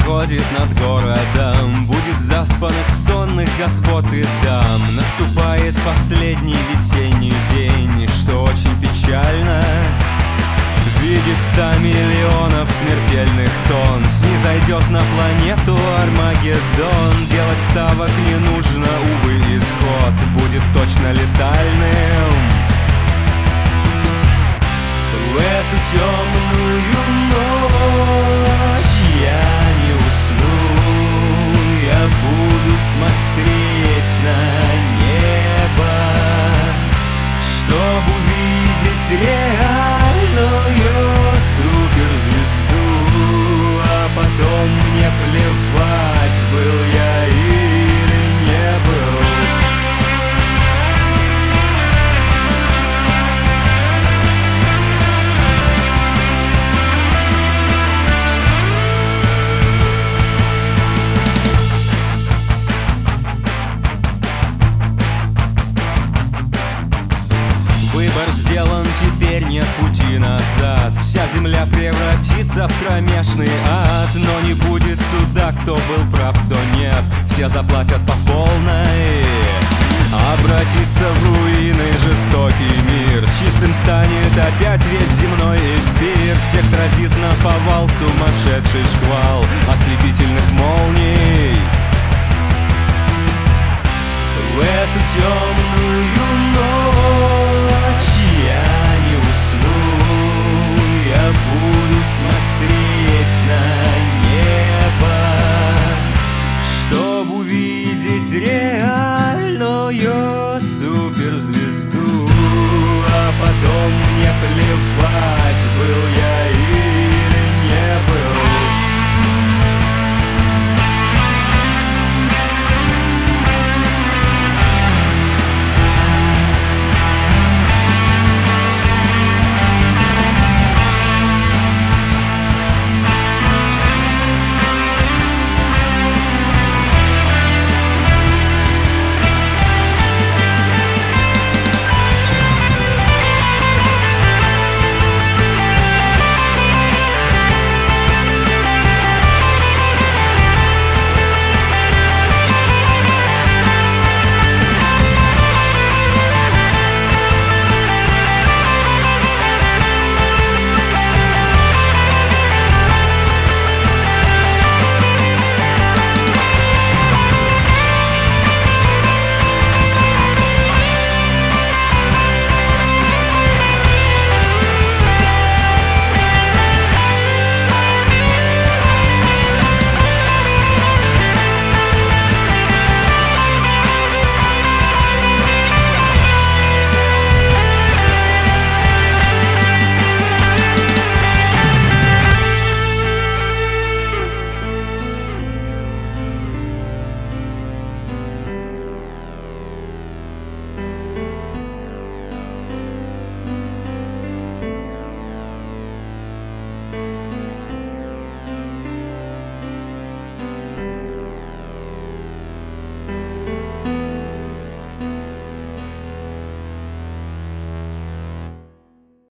восходит над городом, будет заспанных сонных господ и дам. Наступает последний весенний день, что очень печально. В виде 100 миллионов смертельных тонн снизойдет на планету Армагеддон. Делать ставок не нужно, увы, исход будет точно летальным. В эту темную ночь я не усну, я буду смотреть на небо, чтобы увидеть реальную суперзвезду. А потом мне плевать, был я или не был. Выбор сделан, теперь нет пути назад. Вся земля превратится в кромешный ад. Но не будет суда, кто был прав, кто нет. Все заплатят по полной. Обратится в руины жестокий мир. Чистым станет опять весь земной эфир. Всех сразит наповал сумасшедший шквал.